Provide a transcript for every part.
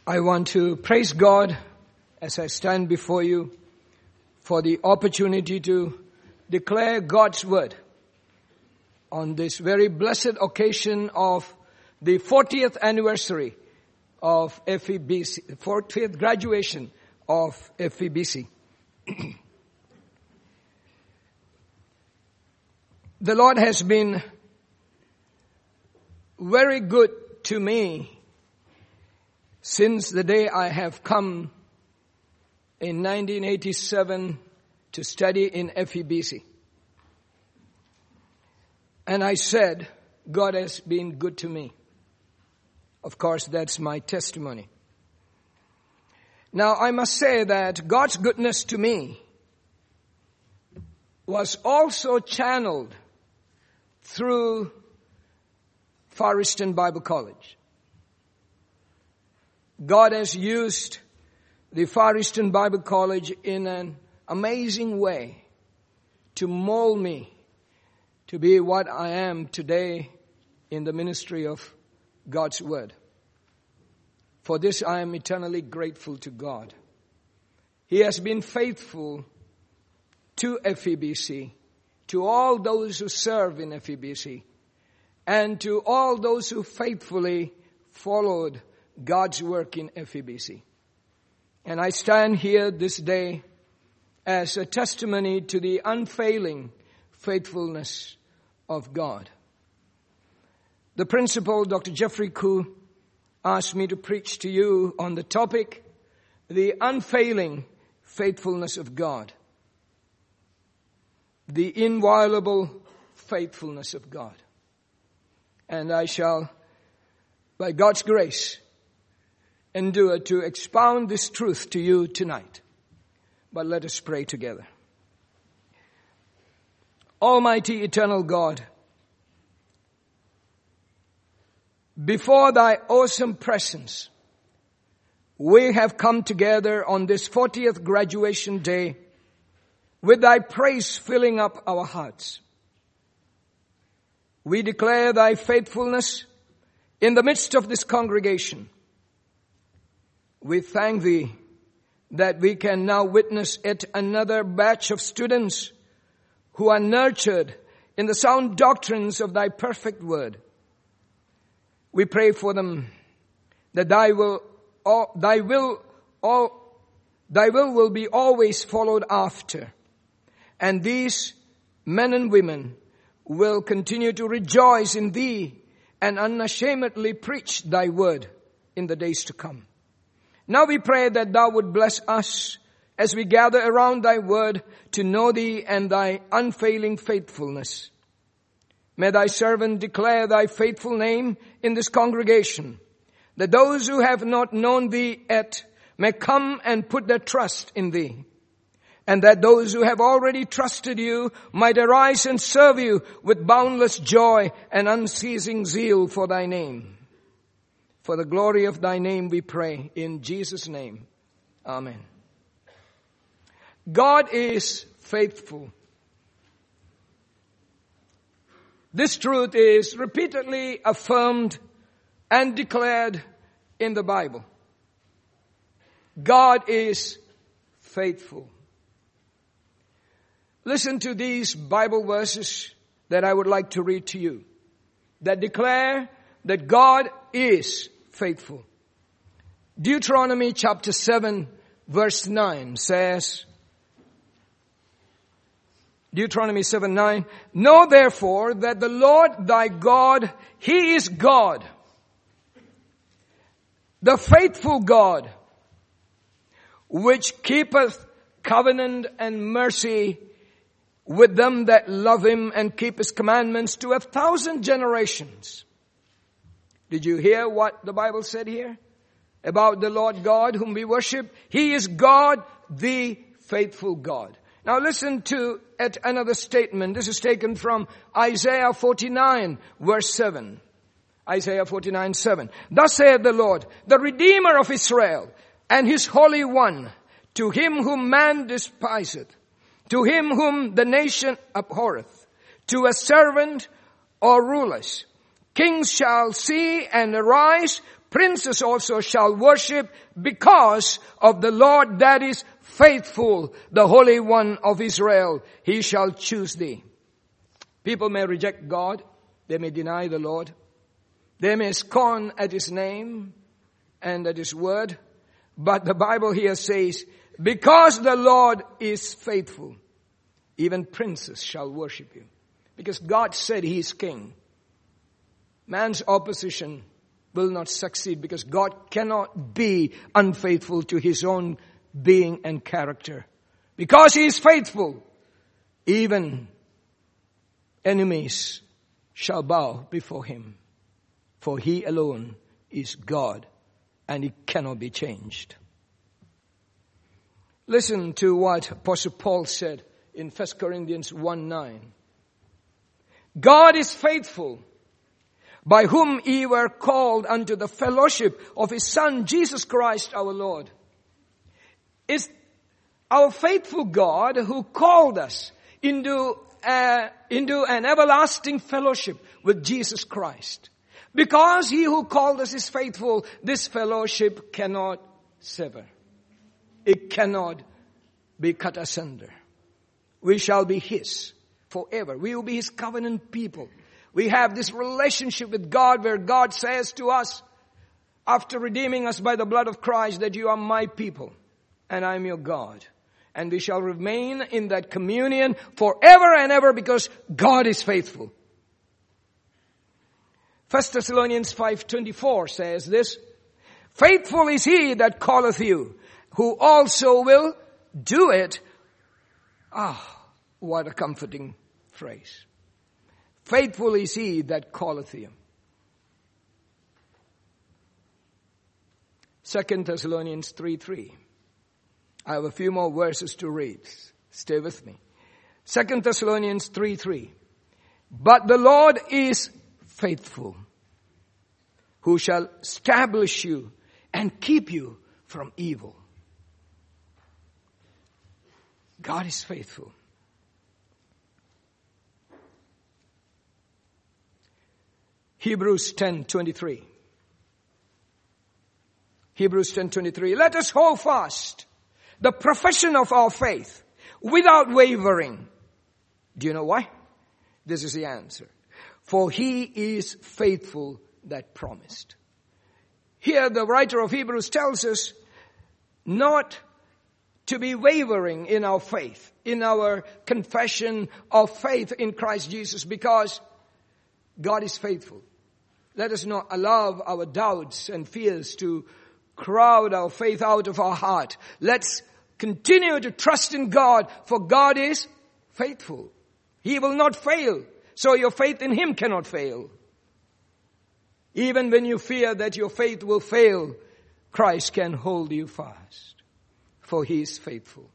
I want to praise God as I stand before you for the opportunity to declare God's word on this very blessed occasion of the 40th anniversary of FEBC, 40th graduation of FEBC. The Lord has been very good to me since the day I have come in 1987 to study in FEBC. And I said, God has been good to me. Of course, that's my testimony. Now, I must say that God's goodness to me was also channeled through Far Eastern Bible College. God has used the Far Eastern Bible College in an amazing way to mold me to be what I am today in the ministry of God's Word. For this I am eternally grateful to God. He has been faithful to FEBC, to all those who serve in FEBC, and to all those who faithfully followed God's work in FEBC. And I stand here this day as a testimony to the unfailing faithfulness of God. The principal, Dr. Jeffrey Koo, asked me to preach to you on the topic, the unfailing faithfulness of God. The inviolable faithfulness of God. And I shall, by God's grace, endure to expound this truth to you tonight. But let us pray together. Almighty eternal God, before thy awesome presence, we have come together on this 40th graduation day with thy praise filling up our hearts. We declare thy faithfulness in the midst of this congregation. We thank thee that we can now witness yet another batch of students who are nurtured in the sound doctrines of thy perfect word. We pray for them that thy will will be always followed after. And these men and women will continue to rejoice in thee and unashamedly preach thy word in the days to come. Now we pray that thou would bless us as we gather around thy word to know thee and thy unfailing faithfulness. May thy servant declare thy faithful name in this congregation, that those who have not known thee yet may come and put their trust in thee, and that those who have already trusted you might arise and serve you with boundless joy and unceasing zeal for thy name. For the glory of thy name we pray, in Jesus' name. Amen. God is faithful. This truth is repeatedly affirmed and declared in the Bible. God is faithful. Listen to these Bible verses that I would like to read to you that declare that God is faithful. Deuteronomy chapter 7 verse 9 says, Deuteronomy 7:9, know therefore that the Lord thy God, He is God, the faithful God, which keepeth covenant and mercy with them that love Him and keep His commandments to 1,000 generations. Did you hear what the Bible said here about the Lord God whom we worship? He is God, the faithful God. Now listen to yet another statement. This is taken from Isaiah 49 verse 7. Isaiah 49:7. Thus saith the Lord, the Redeemer of Israel and His Holy One, to Him whom man despiseth, to him whom the nation abhorreth, to a servant or rulers. Kings shall see and arise, princes also shall worship because of the Lord that is faithful, the Holy One of Israel. He shall choose thee. People may reject God. They may deny the Lord. They may scorn at His name and at His word. But the Bible here says, because the Lord is faithful, even princes shall worship Him. Because God said He is king. Man's opposition will not succeed because God cannot be unfaithful to His own being and character. Because He is faithful, even enemies shall bow before Him. For He alone is God and He cannot be changed. Listen to what Apostle Paul said in 1 Corinthians 1:9. God is faithful, by whom ye were called unto the fellowship of His Son, Jesus Christ our Lord. It's our faithful God who called us into an everlasting fellowship with Jesus Christ. Because He who called us is faithful, this fellowship cannot sever. It cannot be cut asunder. We shall be His forever. We will be His covenant people. We have this relationship with God where God says to us, after redeeming us by the blood of Christ, that you are my people and I am your God. And we shall remain in that communion forever and ever because God is faithful. 1 Thessalonians 5:24 says this, faithful is He that calleth you, who also will do it. What a comforting phrase. Faithful is He that calleth you. 2 Thessalonians 3:3. I have a few more verses to read. Stay with me. 2 Thessalonians 3:3. But the Lord is faithful, who shall establish you and keep you from evil. God is faithful. Hebrews 10:23. Hebrews 10:23. Let us hold fast the profession of our faith without wavering. Do you know why? This is the answer. For He is faithful that promised. Here the writer of Hebrews tells us not to be wavering in our faith, in our confession of faith in Christ Jesus, because God is faithful. Let us not allow our doubts and fears to crowd our faith out of our heart. Let's continue to trust in God, for God is faithful. He will not fail. So your faith in Him cannot fail. Even when you fear that your faith will fail, Christ can hold you fast, for He is faithful.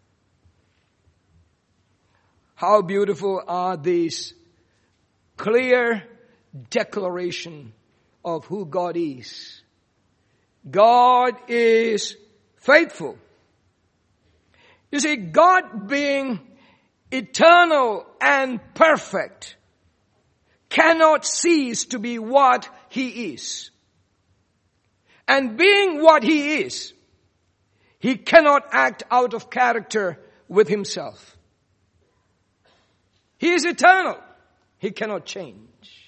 How beautiful are these clear declaration of who God is. God is faithful. You see, God being eternal and perfect cannot cease to be what He is. And being what He is, He cannot act out of character with Himself. He is eternal. He cannot change.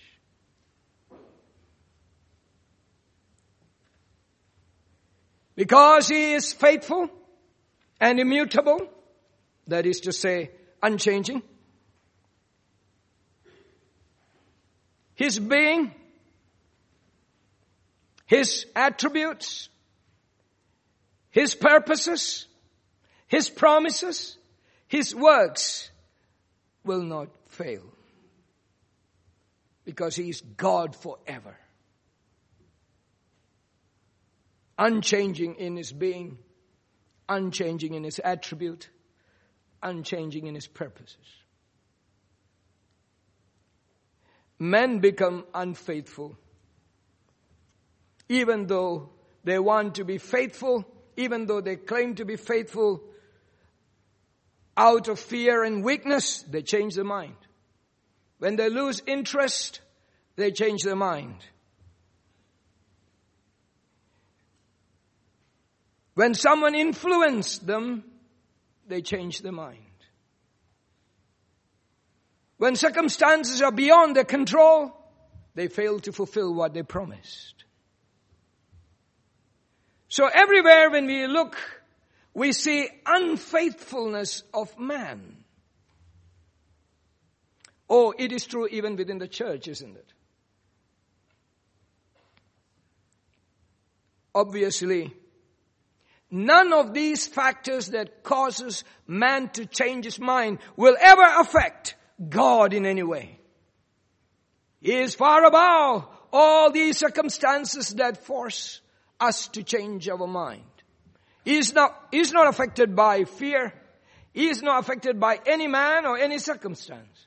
Because He is faithful and immutable, that is to say, unchanging, His being, His attributes, His purposes, His promises, His works will not fail. Because He is God forever. Unchanging in His being, unchanging in His attribute, unchanging in His purposes. Men become unfaithful, even though they want to be faithful, even though they claim to be faithful. Out of fear and weakness, they change their mind. When they lose interest, they change their mind. When someone influenced them, they change their mind. When circumstances are beyond their control, they fail to fulfill what they promised. So everywhere when we look, we see unfaithfulness of man. Oh, it is true even within the church, isn't it? Obviously, none of these factors that causes man to change his mind will ever affect God in any way. He is far above all these circumstances that force us to change our mind. He is not affected by fear. He is not affected by any man or any circumstance.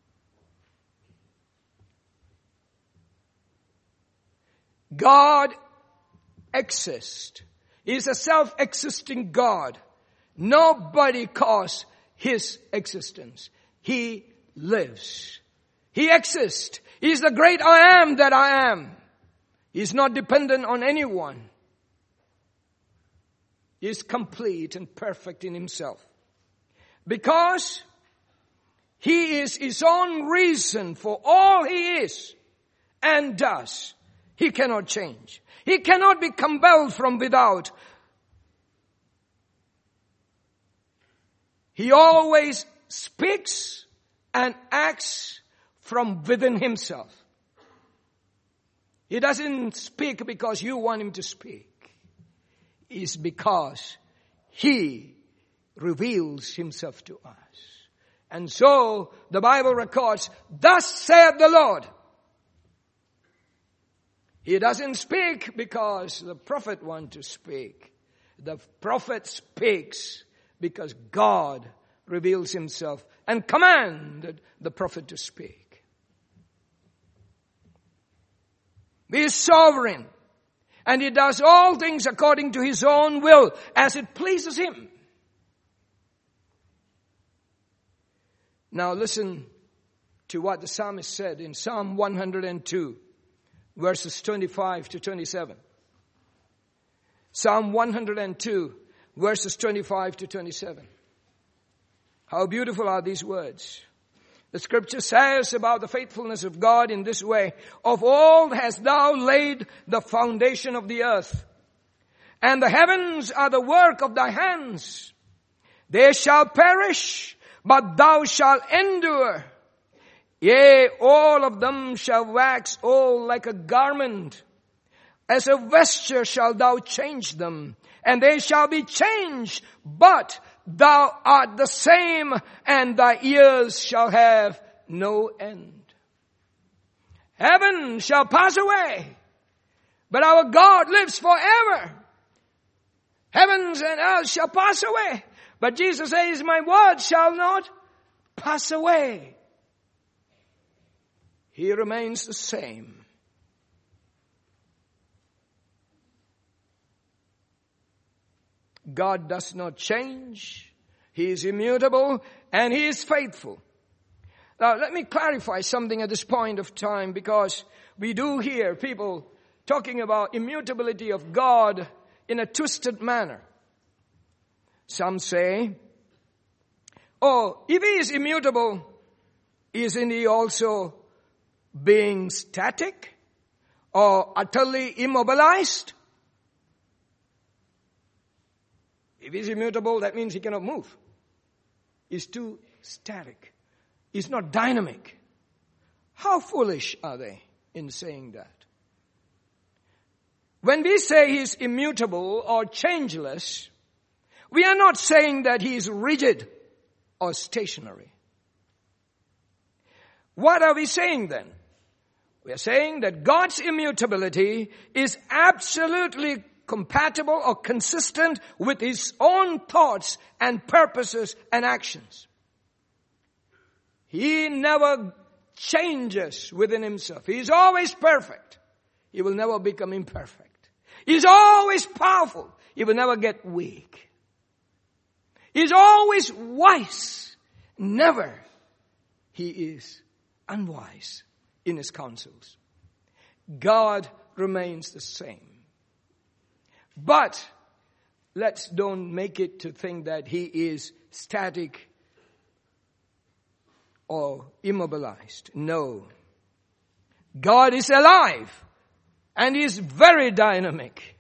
God exists. He is a self-existing God. Nobody caused His existence. He lives. He exists. He is the great I am that I am. He is not dependent on anyone. He is complete and perfect in Himself. Because He is His own reason for all He is and does. He cannot change. He cannot be compelled from without. He always speaks and acts from within Himself. He doesn't speak because you want Him to speak. It's because He reveals Himself to us. And so the Bible records, thus saith the Lord. He doesn't speak because the prophet wants to speak. The prophet speaks because God reveals Himself and commanded the prophet to speak. He is sovereign, and He does all things according to His own will as it pleases Him. Now listen to what the psalmist said in Psalm 102. Verses 25 to 27. Psalm 102, verses 25 to 27. How beautiful are these words. The scripture says about the faithfulness of God in this way, of old hast thou laid the foundation of the earth, and the heavens are the work of thy hands. They shall perish, but thou shalt endure. Yea, all of them shall wax old like a garment. As a vesture shalt thou change them, and they shall be changed, but thou art the same, and thy years shall have no end. Heaven shall pass away, but our God lives forever. Heavens and earth shall pass away, but Jesus says, my word shall not pass away. He remains the same. God does not change. He is immutable and He is faithful. Now let me clarify something at this point of time, because we do hear people talking about immutability of God in a twisted manner. Some say, oh, if He is immutable, isn't He also being static or utterly immobilized? If He's immutable, that means He cannot move. He's too static. He's not dynamic. How foolish are they in saying that? When we say He's immutable or changeless, we are not saying that He is rigid or stationary. What are we saying then? We are saying that God's immutability is absolutely compatible or consistent with His own thoughts and purposes and actions. He never changes within Himself. He is always perfect. He will never become imperfect. He is always powerful. He will never get weak. He is always wise. Never He is unwise in His counsels. God remains the same. But let's don't make it to think that he is static or immobilized. No. God is alive and he is very dynamic.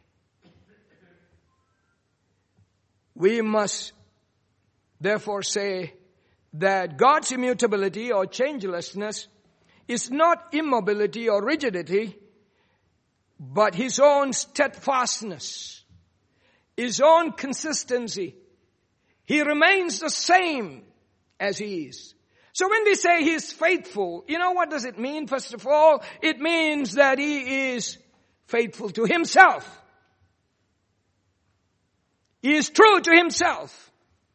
We must therefore say that God's immutability or changelessness is not immobility or rigidity, but his own steadfastness, his own consistency. He remains the same as he is. So when we say he is faithful, you know what does it mean? First of all, it means that he is faithful to himself. He is true to himself.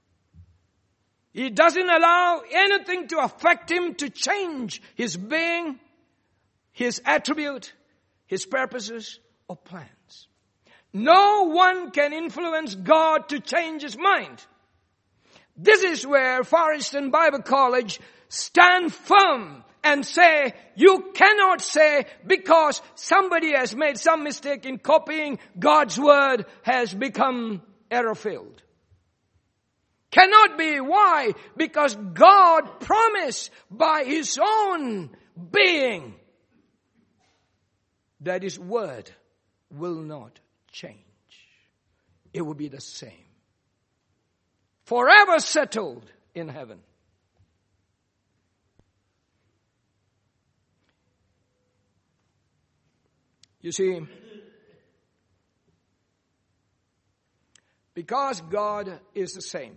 He doesn't allow anything to affect him, to change his being, his attribute, his purposes or plans. No one can influence God to change his mind. This is where Far Eastern Bible College stand firm and say, you cannot say because somebody has made some mistake in copying God's word has become error-filled. Cannot be. Why? Because God promised by his own being that his word will not change. It will be the same. Forever settled in heaven. You see, because God is the same,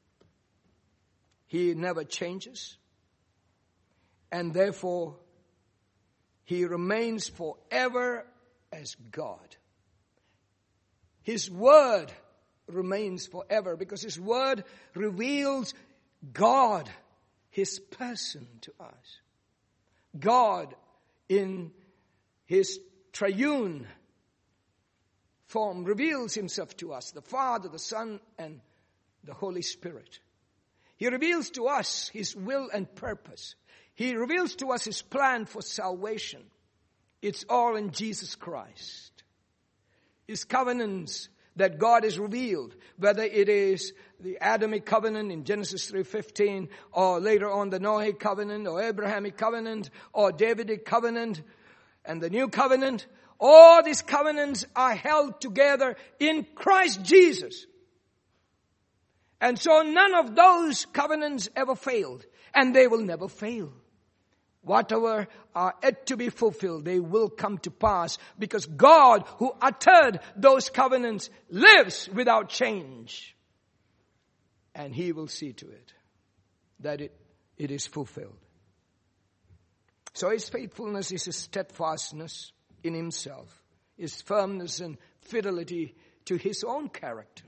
he never changes, and therefore he remains forever as God. His word remains forever because his word reveals God, his person to us. God in his triune form reveals himself to us, the Father, the Son, and the Holy Spirit. He reveals to us his will and purpose. He reveals to us his plan for salvation. It's all in Jesus Christ. His covenants that God has revealed, whether it is the Adamic covenant in Genesis 3:15, or later on the Noahic covenant, or Abrahamic covenant, or Davidic covenant, and the new covenant, all these covenants are held together in Christ Jesus. And so none of those covenants ever failed, and they will never fail. Whatever are yet to be fulfilled, they will come to pass because God who uttered those covenants lives without change. And he will see to it that it is fulfilled. So his faithfulness is his steadfastness in himself, his firmness and fidelity to his own character.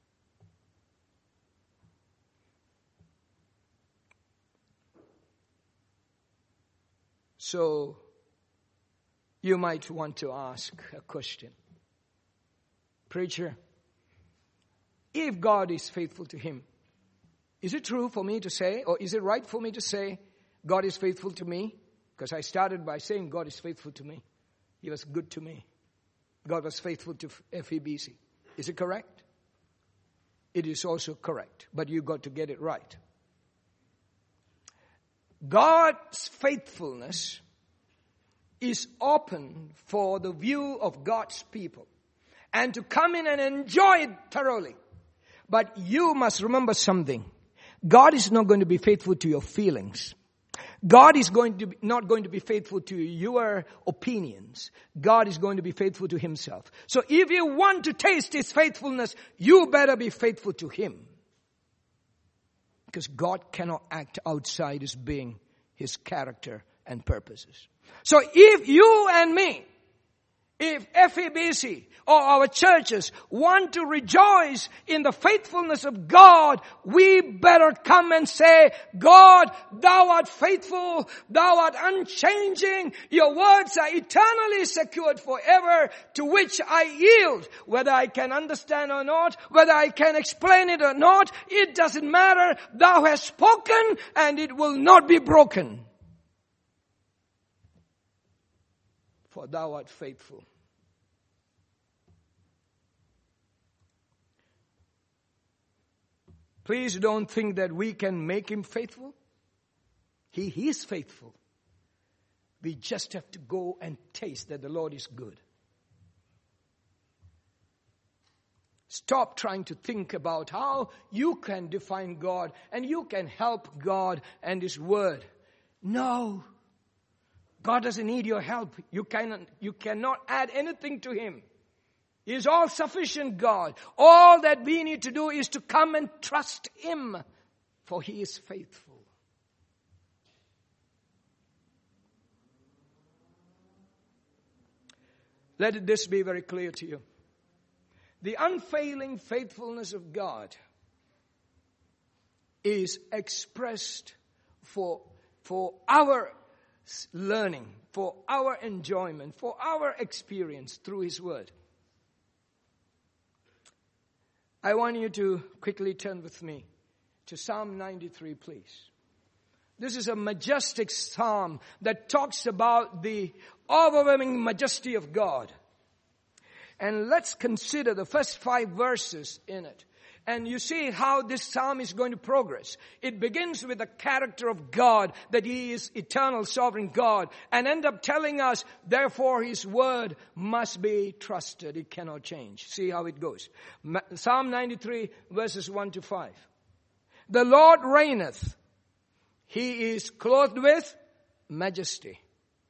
So, you might want to ask a question. Preacher, if God is faithful to him, is it true for me to say, or is it right for me to say, God is faithful to me? Because I started by saying God is faithful to me. He was good to me. God was faithful to FEBC. Is it correct? It is also correct, but you got to get it right. God's faithfulness is open for the view of God's people and to come in and enjoy it thoroughly. But you must remember something. God is not going to be faithful to your feelings. God is not going to be faithful to your opinions. God is going to be faithful to himself. So if you want to taste his faithfulness, you better be faithful to him. Because God cannot act outside his being, his character and purposes. So if you and me, if FEBC or our churches want to rejoice in the faithfulness of God, we better come and say, God, thou art faithful, thou art unchanging, your words are eternally secured forever, to which I yield. Whether I can understand or not, whether I can explain it or not, it doesn't matter. Thou hast spoken and it will not be broken. For thou art faithful. Please don't think that we can make Him faithful. He is faithful. We just have to go and taste that the Lord is good. Stop trying to think about how you can define God and you can help God and His Word. No. God doesn't need your help. You cannot add anything to Him. He is all-sufficient God. All that we need to do is to come and trust Him, for He is faithful. Let this be very clear to you. The unfailing faithfulness of God is expressed for our learning, for our enjoyment, for our experience through His Word. I want you to quickly turn with me to Psalm 93, please. This is a majestic psalm that talks about the overwhelming majesty of God. And let's consider the first 5 verses in it. And you see how this psalm is going to progress. It begins with the character of God, that He is eternal, sovereign God, and end up telling us, therefore His word must be trusted. It cannot change. See how it goes. Psalm 93 verses 1 to 5. The Lord reigneth. He is clothed with majesty.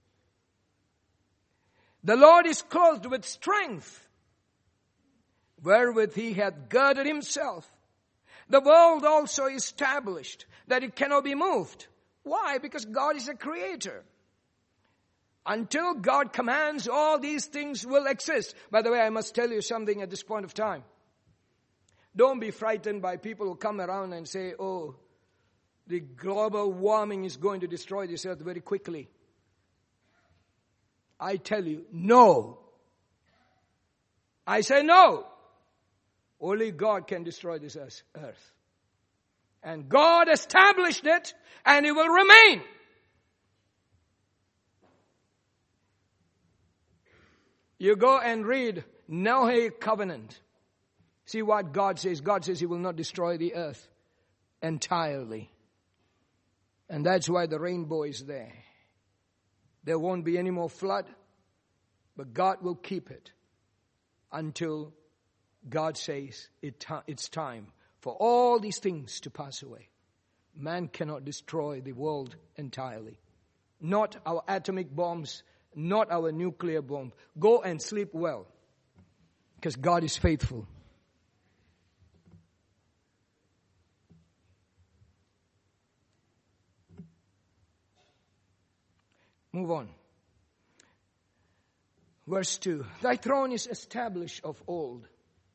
The Lord is clothed with strength, wherewith He hath girded Himself. The world also is established, that it cannot be moved. Why? Because God is a creator. Until God commands, all these things will exist. By the way, I must tell you something at this point of time. Don't be frightened by people who come around and say, oh, the global warming is going to destroy this earth very quickly. I tell you, no. I say no. Only God can destroy this earth. And God established it, and it will remain. You go and read Noahic covenant. See what God says. God says He will not destroy the earth entirely. And that's why the rainbow is there. There won't be any more flood, but God will keep it until God says it's time for all these things to pass away. Man cannot destroy the world entirely. Not our atomic bombs, not our nuclear bomb. Go and sleep well, because God is faithful. Move on. Verse 2. Thy throne is established of old.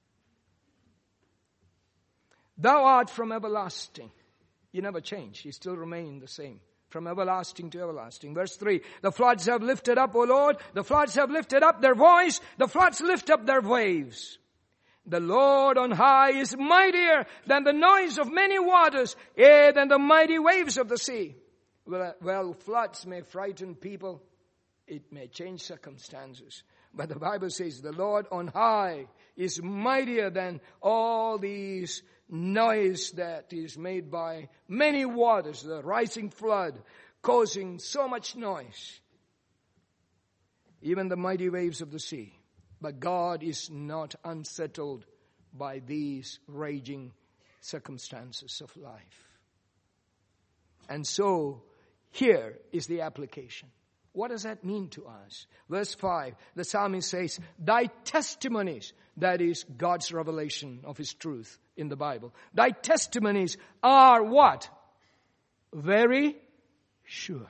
Thou art from everlasting. You never change. You still remain the same. From everlasting to everlasting. Verse 3. The floods have lifted up, O Lord. The floods have lifted up their voice. The floods lift up their waves. The Lord on high is mightier than the noise of many waters, yea, than the mighty waves of the sea. Well, floods may frighten people. It may change circumstances. But the Bible says the Lord on high is mightier than all these noise that is made by many waters, the rising flood causing so much noise. Even the mighty waves of the sea. But God is not unsettled by these raging circumstances of life. And so, here is the application. What does that mean to us? Verse 5, the psalmist says, thy testimonies, that is God's revelation of His truth in the Bible. Thy testimonies are what? Very sure.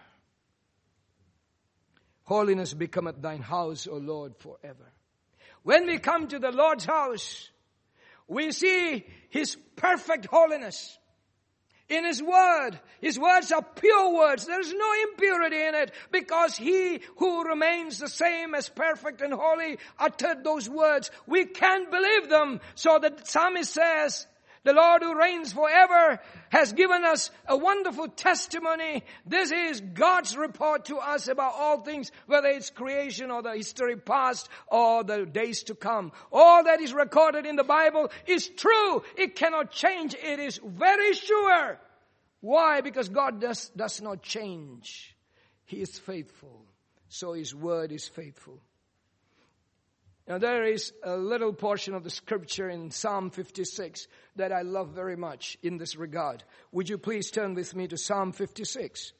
Holiness becometh thine house, O Lord, forever. When we come to the Lord's house, we see His perfect holiness. In His word. His words are pure words. There is no impurity in it, because He who remains the same as perfect and holy uttered those words. We can't believe them. So the psalmist says, The Lord who reigns forever has given us a wonderful testimony. This is God's report to us about all things, whether it's creation or the history past or the days to come. All that is recorded in the Bible is true. It cannot change. It is very sure. Why? Because God does not change. He is faithful. So His word is faithful. Now there is a little portion of the scripture in Psalm 56 that I love very much in this regard. Would you please turn with me to Psalm 56?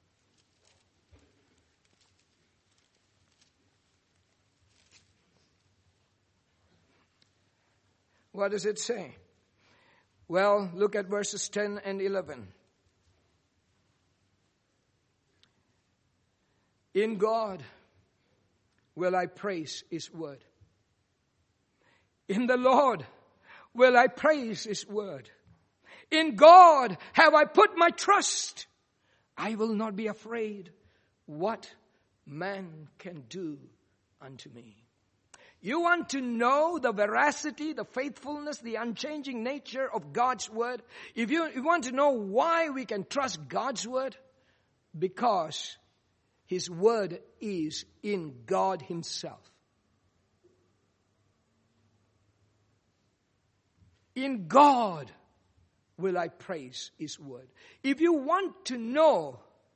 What does it say? Well, look at verses 10 and 11. In God will I praise His word. In the Lord will I praise His word. In God have I put my trust. I will not be afraid what man can do unto me. You want to know the veracity, the faithfulness, the unchanging nature of God's word? If you want to know why we can trust God's word, because His word is in God Himself. In God will I praise His word. If you want to know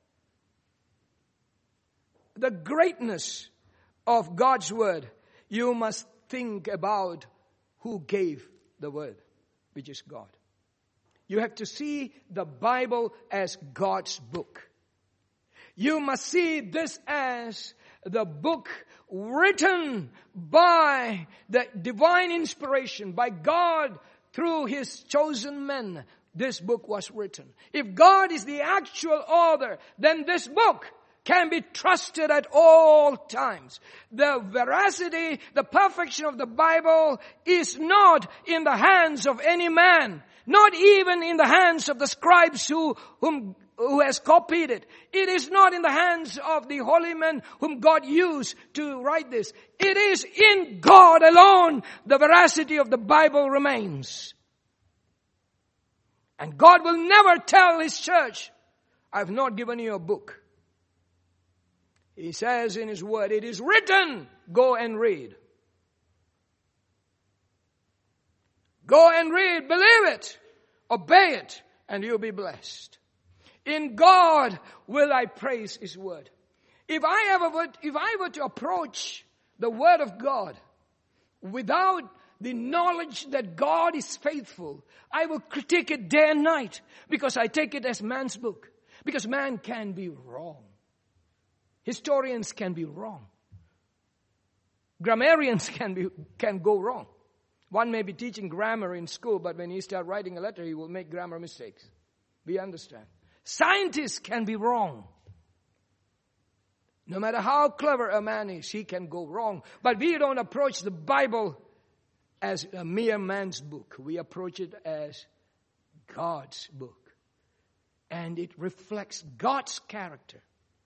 the greatness of God's word, you must think about who gave the word, which is God. You have to see the Bible as God's book. You must see this as the book written by the divine inspiration, by God through His chosen men. This book was written. If God is the actual author, then this book can be trusted at all times. The veracity, the perfection of the Bible is not in the hands of any man, not even in the hands of the scribes who has copied it. It is not in the hands of the holy men whom God used to write this. It is in God alone the veracity of the Bible remains. And God will never tell His church, I've not given you a book. He says in His word, it is written, go and read. Go and read, believe it, obey it, and you'll be blessed. In God will I praise His word. If I were to approach the word of God without the knowledge that God is faithful, I will critique it day and night because I take it as man's book. Because man can be wrong. Historians can be wrong. Grammarians can go wrong. One may be teaching grammar in school, but when he starts writing a letter, he will make grammar mistakes. We understand. Scientists can be wrong. No matter how clever a man is, he can go wrong. But we don't approach the Bible as a mere man's book. We approach it as God's book. And it reflects God's character.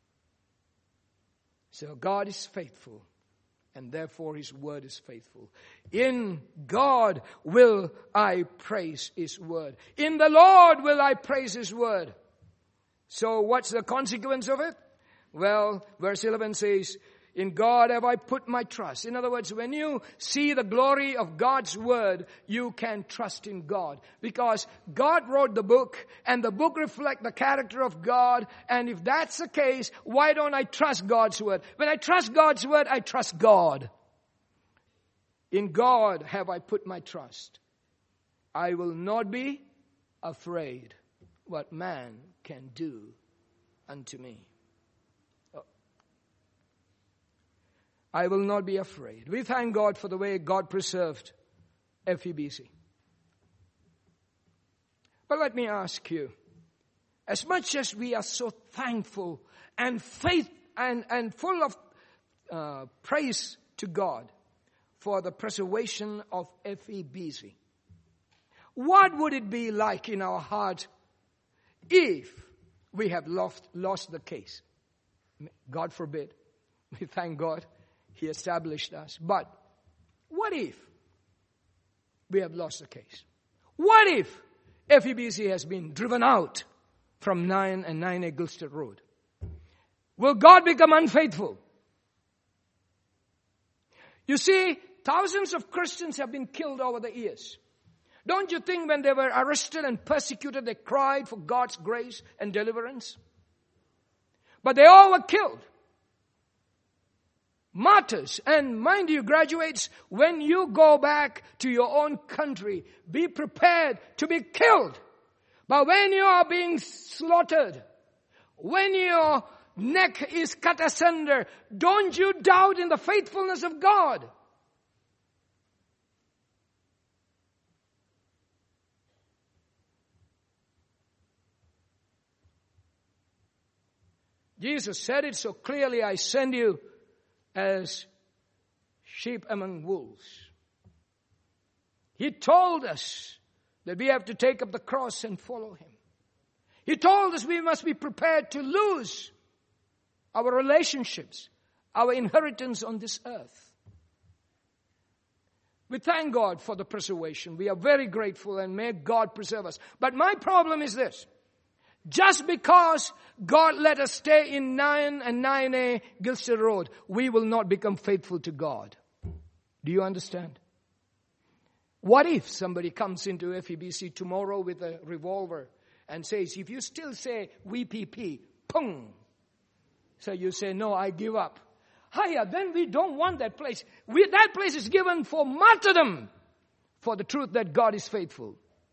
So God is faithful, and therefore His word is faithful. In God will I praise His word. In the Lord will I praise His word. So what's the consequence of it? Well, verse 11 says, in God have I put my trust. In other words, when you see the glory of God's word, you can trust in God. Because God wrote the book, and the book reflects the character of God. And if that's the case, why don't I trust God's word? When I trust God's word, I trust God. In God have I put my trust. I will not be afraid what man can do unto me. I will not be afraid. We thank God for the way God preserved FEBC. But let me ask you, as much as we are so thankful and faith and full of praise to God for the preservation of FEBC, what would it be like in our heart if we have lost the case? God forbid. We thank God He established us. But what if we have lost the case? What if FEBC has been driven out from 9 and 9A Gilstead Road? Will God become unfaithful? You see, thousands of Christians have been killed over the years. Don't you think when they were arrested and persecuted, they cried for God's grace and deliverance? But they all were killed. Martyrs. And mind you, graduates, when you go back to your own country, be prepared to be killed. But when you are being slaughtered, when your neck is cut asunder, don't you doubt in the faithfulness of God. Jesus said it so clearly, I send you as sheep among wolves. He told us that we have to take up the cross and follow Him. He told us we must be prepared to lose our relationships, our inheritance on this earth. We thank God for the preservation. We are very grateful, and may God preserve us. But my problem is this. Just because God let us stay in 9 and 9A Gilstead Road, we will not become faithful to God. Do you understand? What if somebody comes into FEBC tomorrow with a revolver and says, if you still say VPP, pung. So you say, no, I give up. Hiya, then we don't want that place. That place is given for martyrdom, for the truth that God is faithful.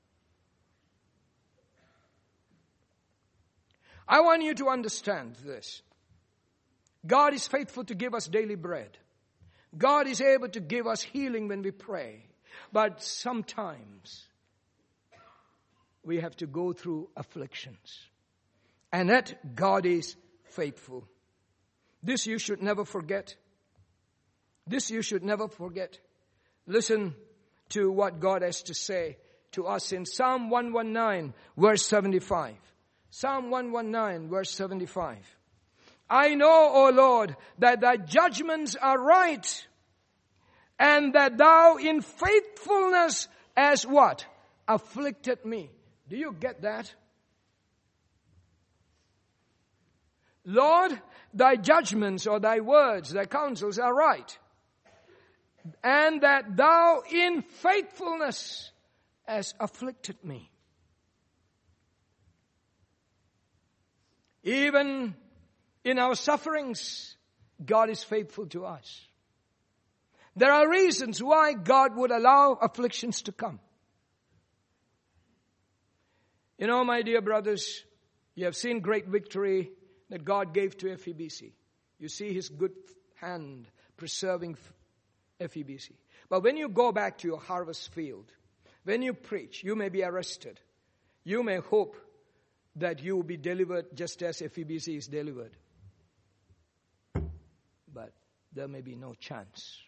I want you to understand this. God is faithful to give us daily bread. God is able to give us healing when we pray. But sometimes we have to go through afflictions. And that God is faithful. This you should never forget. This you should never forget. Listen to what God has to say to us in Psalm 119, verse 75. Psalm 119, verse 75. I know, O Lord, that thy judgments are right, and that thou in faithfulness has what? Afflicted me. Do you get that? Lord, thy judgments or thy words, thy counsels are right, and that thou in faithfulness has afflicted me. Even in our sufferings, God is faithful to us. There are reasons why God would allow afflictions to come. You know, my dear brothers, you have seen great victory that God gave to FEBC. You see His good hand preserving FEBC. But when you go back to your harvest field, when you preach, you may be arrested. You may hope that you will be delivered just as FEBC is delivered. But there may be no chance.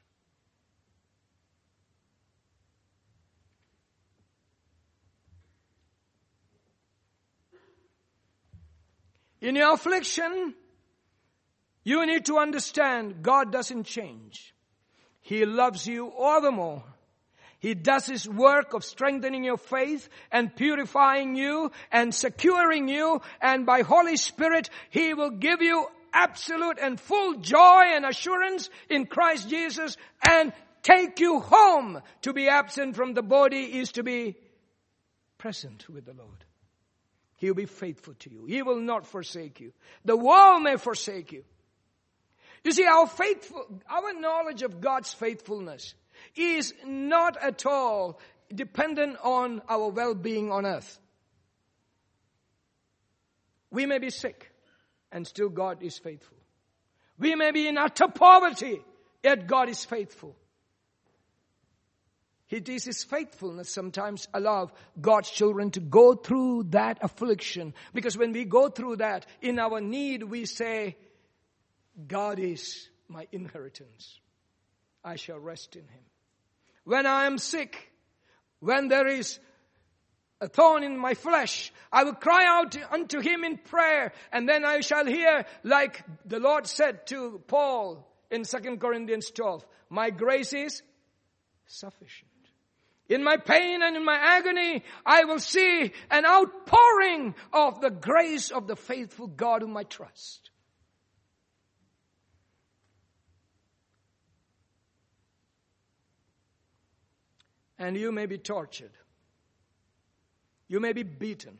In your affliction, you need to understand God doesn't change. He loves you all the more. He does His work of strengthening your faith and purifying you and securing you. And by Holy Spirit, He will give you absolute and full joy and assurance in Christ Jesus and take you home. To be absent from the body is to be present with the Lord. He will be faithful to you. He will not forsake you. The world may forsake you. You see, our knowledge of God's faithfulness is not at all dependent on our well-being on earth. We may be sick, and still God is faithful. We may be in utter poverty, yet God is faithful. It is His faithfulness sometimes allow God's children to go through that affliction. Because when we go through that, in our need, we say, God is my inheritance. I shall rest in Him. When I am sick, when there is a thorn in my flesh, I will cry out unto Him in prayer, and then I shall hear, like the Lord said to Paul in 2 Corinthians 12, my grace is sufficient. In my pain and in my agony, I will see an outpouring of the grace of the faithful God whom I trust. And you may be tortured. You may be beaten.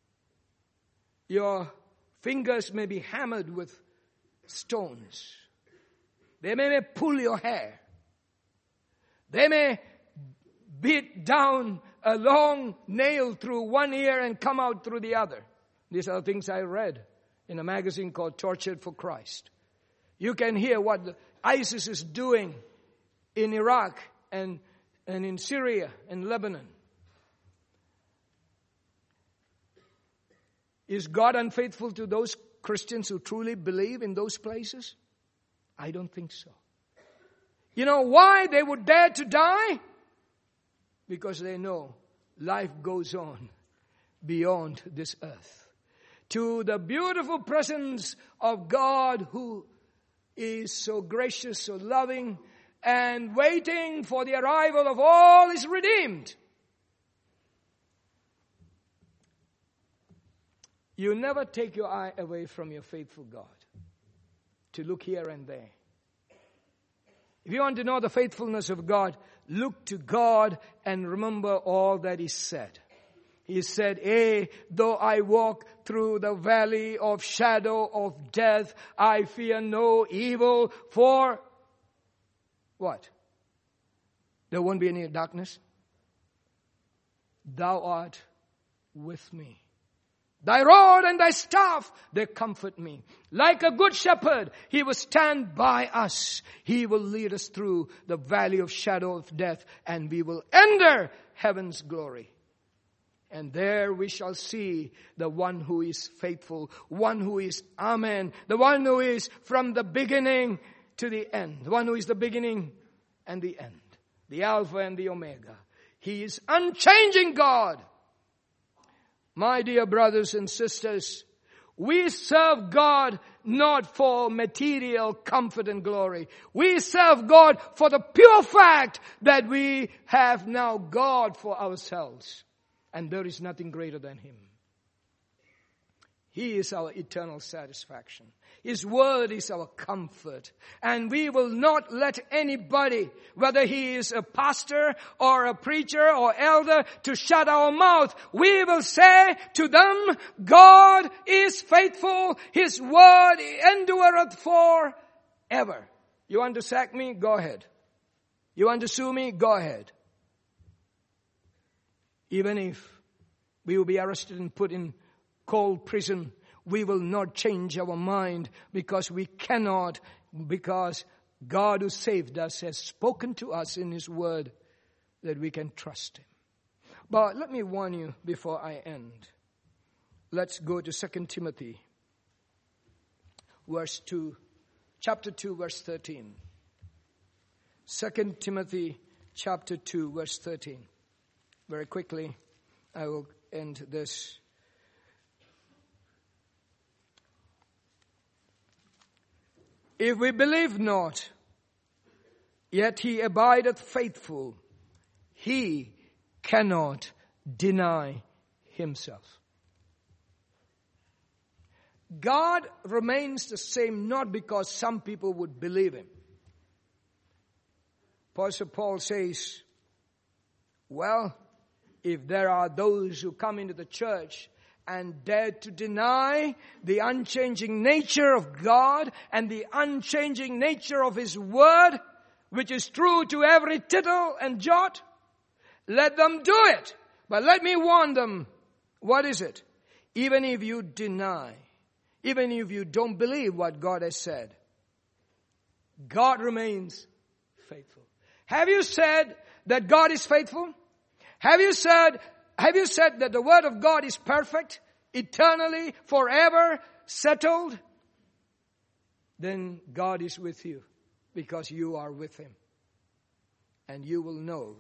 Your fingers may be hammered with stones. They may pull your hair. They may beat down a long nail through one ear and come out through the other. These are things I read in a magazine called Tortured for Christ. You can hear what ISIS is doing in Iraq and in Syria and Lebanon. Is God unfaithful to those Christians who truly believe in those places? I don't think so. You know why they would dare to die? Because they know life goes on beyond this earth. To the beautiful presence of God who is so gracious, so loving, and waiting for the arrival of all His redeemed. You never take your eye away from your faithful God to look here and there. If you want to know the faithfulness of God, look to God and remember all that He said. He said, though I walk through the valley of shadow of death, I fear no evil, for what? There won't be any darkness. Thou art with me. Thy rod and thy staff, they comfort me. Like a good shepherd, He will stand by us. He will lead us through the valley of shadow of death, and we will enter heaven's glory. And there we shall see the one who is faithful, one who is Amen, the one who is from the beginning to the end, the one who is the beginning and the end, the Alpha and the Omega. He is unchanging God. My dear brothers and sisters, we serve God not for material comfort and glory. We serve God for the pure fact that we have now God for ourselves. And there is nothing greater than Him. He is our eternal satisfaction. His word is our comfort. And we will not let anybody, whether he is a pastor or a preacher or elder, to shut our mouth. We will say to them, God is faithful. His word endureth forever. You want to sack me? Go ahead. You want to sue me? Go ahead. Even if we will be arrested and put in cold prison, we will not change our mind, because we cannot, because God who saved us has spoken to us in His word that we can trust Him. But let me warn you before I end. Let's go to 2 Timothy chapter 2, verse 13. 2 Timothy chapter 2, verse 13. Very quickly, I will end this. If we believe not, yet He abideth faithful, He cannot deny Himself. God remains the same, not because some people would believe Him. Apostle Paul says, well, if there are those who come into the church and dare to deny the unchanging nature of God and the unchanging nature of His word, which is true to every tittle and jot, let them do it. But let me warn them, what is it? Even if you deny, even if you don't believe what God has said, God remains faithful. Have you said that God is faithful? Have you said that the word of God is perfect, eternally, forever, settled? Then God is with you, because you are with Him. And you will know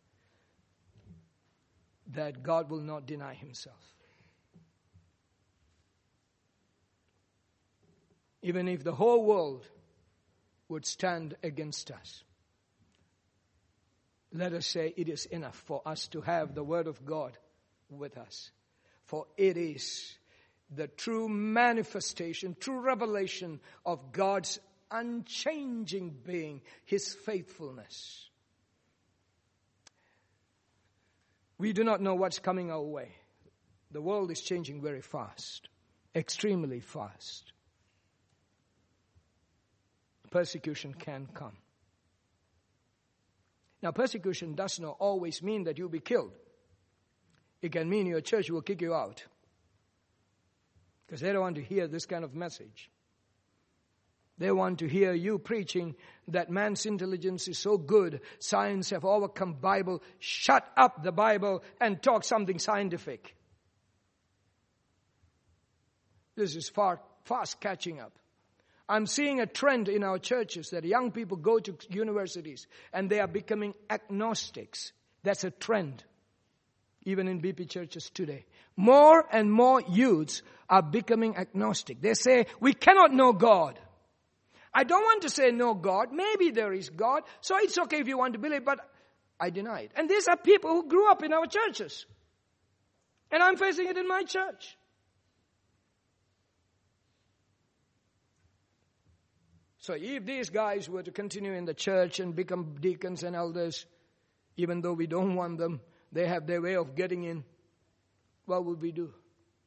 that God will not deny Himself. Even if the whole world would stand against us, let us say it is enough for us to have the Word of God with us. For it is the true manifestation, true revelation of God's unchanging being, His faithfulness. We do not know what's coming our way. The world is changing very fast, extremely fast. Persecution can come. Now, persecution does not always mean that you'll be killed. It can mean your church will kick you out, because they don't want to hear this kind of message. They want to hear you preaching that man's intelligence is so good, science have overcome Bible. Shut up the Bible and talk something scientific. This is fast catching up. I'm seeing a trend in our churches that young people go to universities and they are becoming agnostics. That's a trend, even in BP churches today. More and more youths are becoming agnostic. They say, we cannot know God. I don't want to say no God. Maybe there is God. So it's okay if you want to believe, but I deny it. And these are people who grew up in our churches. And I'm facing it in my church. So if these guys were to continue in the church and become deacons and elders, even though we don't want them, they have their way of getting in, what would we do?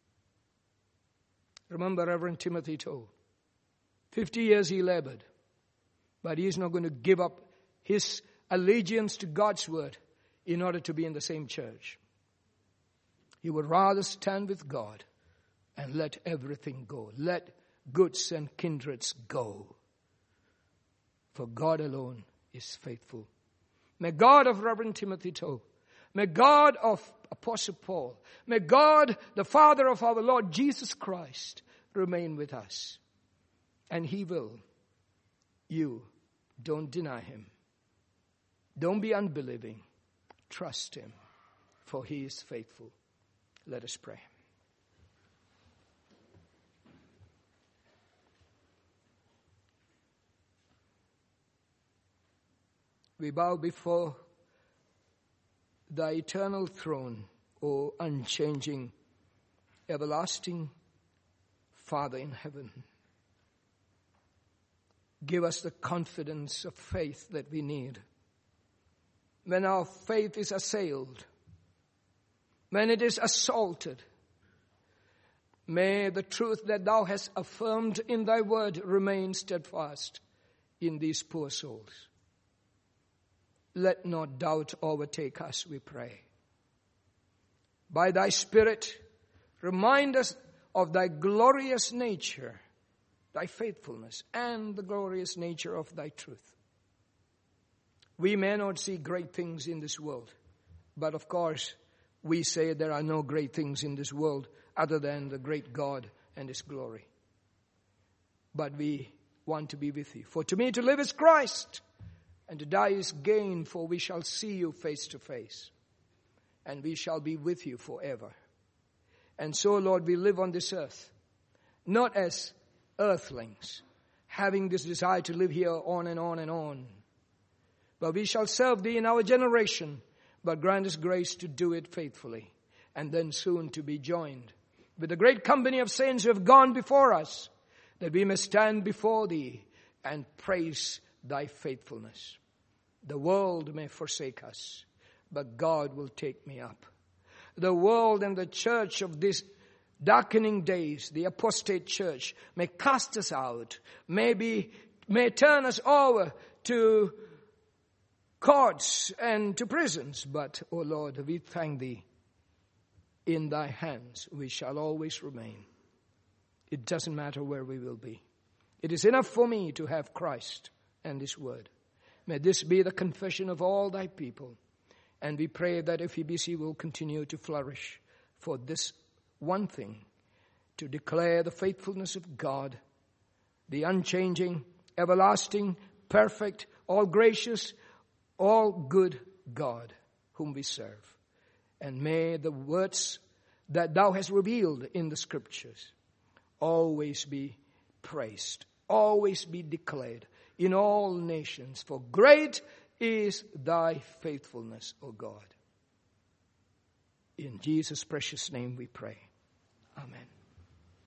Remember Reverend Timothy told, 50 years he labored, but he is not going to give up his allegiance to God's word in order to be in the same church. He would rather stand with God and let everything go. Let goods and kindreds go. For God alone is faithful. May God of Reverend Timothy Toe, may God of Apostle Paul, may God, the Father of our Lord Jesus Christ, remain with us. And He will. You don't deny Him. Don't be unbelieving. Trust Him, for He is faithful. Let us pray. We bow before Thy eternal throne, O unchanging, everlasting Father in heaven. Give us the confidence of faith that we need. When our faith is assailed, when it is assaulted, may the truth that Thou hast affirmed in Thy word remain steadfast in these poor souls. Let not doubt overtake us, we pray. By Thy Spirit, remind us of Thy glorious nature, Thy faithfulness, and the glorious nature of Thy truth. We may not see great things in this world, but of course, we say there are no great things in this world other than the great God and His glory. But we want to be with You. For to me to live is Christ, and to die is gain, for we shall see You face to face, and we shall be with You forever. And so, Lord, we live on this earth, not as earthlings, having this desire to live here on and on and on. But we shall serve Thee in our generation, but grant us grace to do it faithfully, and then soon to be joined with the great company of saints who have gone before us, that we may stand before Thee and praise Thy faithfulness. The world may forsake us, but God will take me up. The world and the church of these darkening days, the apostate church, may cast us out, may turn us over to courts and to prisons. But, O Lord, we thank Thee. In Thy hands we shall always remain. It doesn't matter where we will be. It is enough for me to have Christ and His word. May this be the confession of all Thy people. And we pray that FEBC will continue to flourish for this one thing, to declare the faithfulness of God, the unchanging, everlasting, perfect, all gracious, all good God whom we serve. And may the words that Thou hast revealed in the Scriptures always be praised, always be declared in all nations. For great is thy faithfulness, O God. In Jesus' precious name we pray. Amen.